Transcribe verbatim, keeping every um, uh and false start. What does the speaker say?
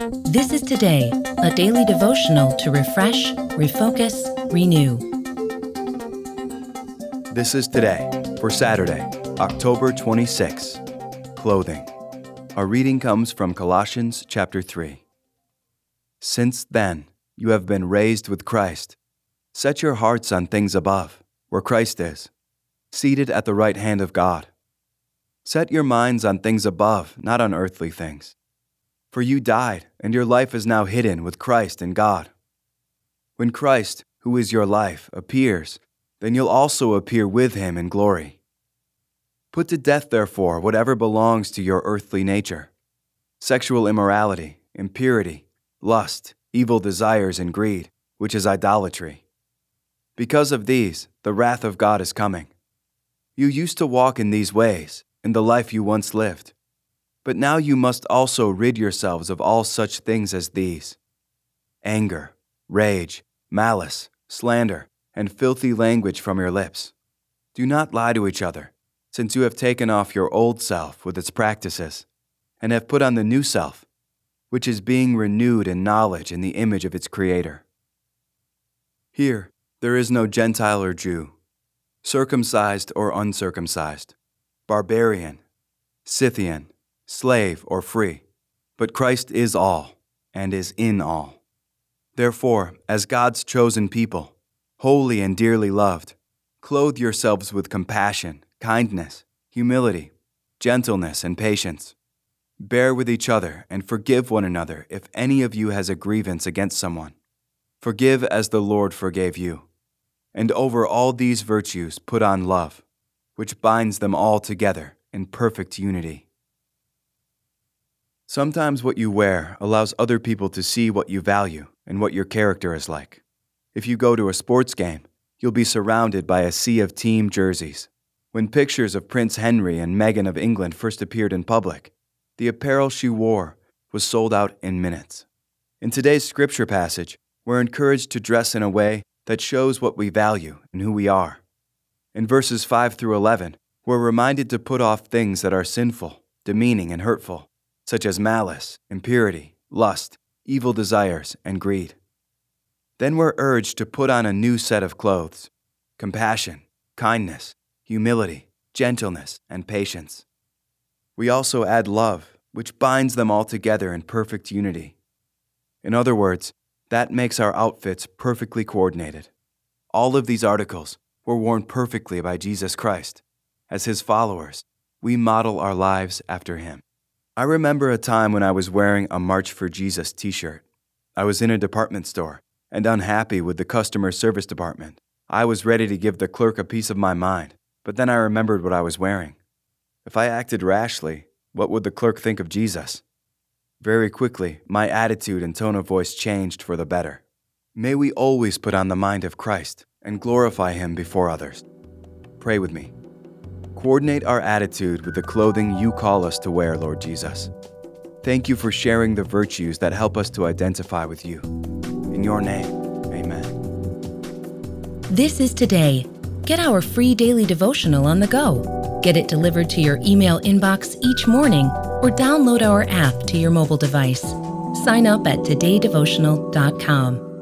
This is Today, a daily devotional to refresh, refocus, renew. This is Today for Saturday, October twenty-sixth. Clothing. Our reading comes from Colossians chapter three. Since then, you have been raised with Christ. Set your hearts on things above, where Christ is, seated at the right hand of God. Set your minds on things above, not on earthly things. For you died, and your life is now hidden with Christ in God. When Christ, who is your life, appears, then you'll also appear with him in glory. Put to death, therefore, whatever belongs to your earthly nature: sexual immorality, impurity, lust, evil desires, and greed, which is idolatry. Because of these, the wrath of God is coming. You used to walk in these ways, in the life you once lived. But now you must also rid yourselves of all such things as these: anger, rage, malice, slander, and filthy language from your lips. Do not lie to each other, since you have taken off your old self with its practices, and have put on the new self, which is being renewed in knowledge in the image of its Creator. Here, there is no Gentile or Jew, circumcised or uncircumcised, barbarian, Scythian, slave or free, but Christ is all and is in all. Therefore, as God's chosen people, holy and dearly loved, clothe yourselves with compassion, kindness, humility, gentleness, and patience. Bear with each other and forgive one another if any of you has a grievance against someone. Forgive as the Lord forgave you. And over all these virtues put on love, which binds them all together in perfect unity. Sometimes what you wear allows other people to see what you value and what your character is like. If you go to a sports game, you'll be surrounded by a sea of team jerseys. When pictures of Prince Henry and Meghan of England first appeared in public, the apparel she wore was sold out in minutes. In today's scripture passage, we're encouraged to dress in a way that shows what we value and who we are. In verses five through eleven, we're reminded to put off things that are sinful, demeaning, and hurtful, such as malice, impurity, lust, evil desires, and greed. Then we're urged to put on a new set of clothes: compassion, kindness, humility, gentleness, and patience. We also add love, which binds them all together in perfect unity. In other words, that makes our outfits perfectly coordinated. All of these articles were worn perfectly by Jesus Christ. As his followers, we model our lives after him. I remember a time when I was wearing a March for Jesus t-shirt. I was in a department store and unhappy with the customer service department. I was ready to give the clerk a piece of my mind, but then I remembered what I was wearing. If I acted rashly, what would the clerk think of Jesus? Very quickly, my attitude and tone of voice changed for the better. May we always put on the mind of Christ and glorify him before others. Pray with me. Coordinate our attitude with the clothing you call us to wear, Lord Jesus. Thank you for sharing the virtues that help us to identify with you. In your name, amen. This is Today. Get our free daily devotional on the go. Get it delivered to your email inbox each morning or download our app to your mobile device. Sign up at today devotional dot com.